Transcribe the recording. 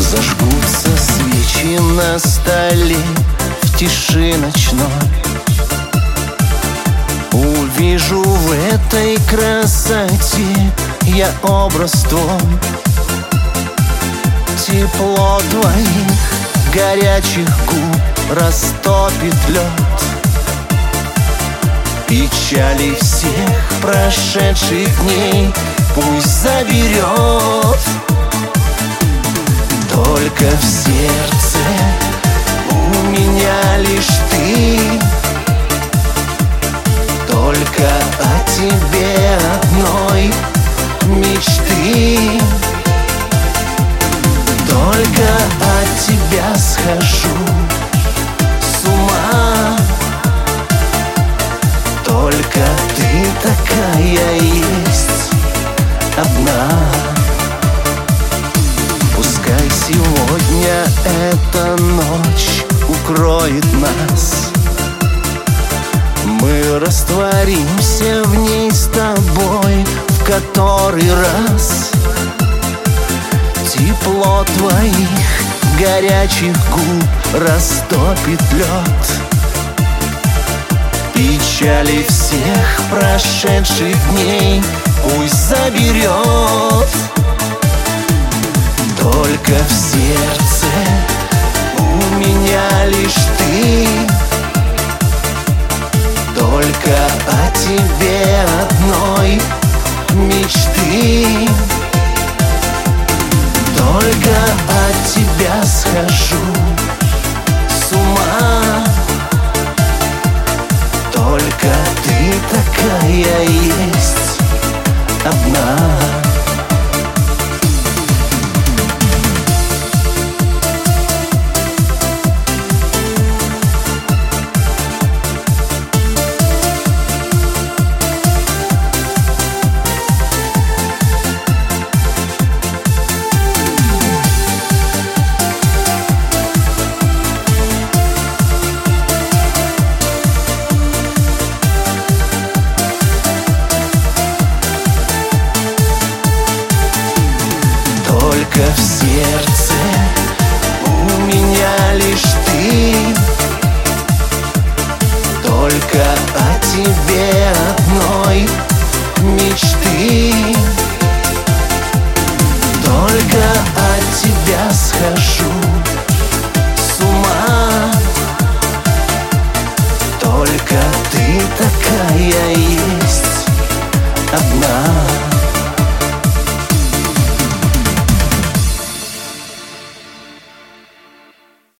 Зажгутся свечи на столе в тиши ночной. Увижу в этой красоте я образ твой. Тепло твоих горячих губ растопит лед. Печали всех прошедших дней пусть заберет. Только в сердце у меня лишь ты. Только о тебе одной мечты. Только от тебя схожу с ума. Только ты такая есть одна. Пускай сегодня эта ночь укроет нас. Мы растворимся в ней с тобой в который раз. Тепло твоих горячих губ растопит лед. Печали всех прошедших дней пусть заберет. Только в сердце у меня лишь ты. Только о тебе одной мечты. Только от тебя схожу с ума. Только ты такая есть одна. Только в сердце у меня лишь ты. Только о тебе одной мечты. Только от тебя схожу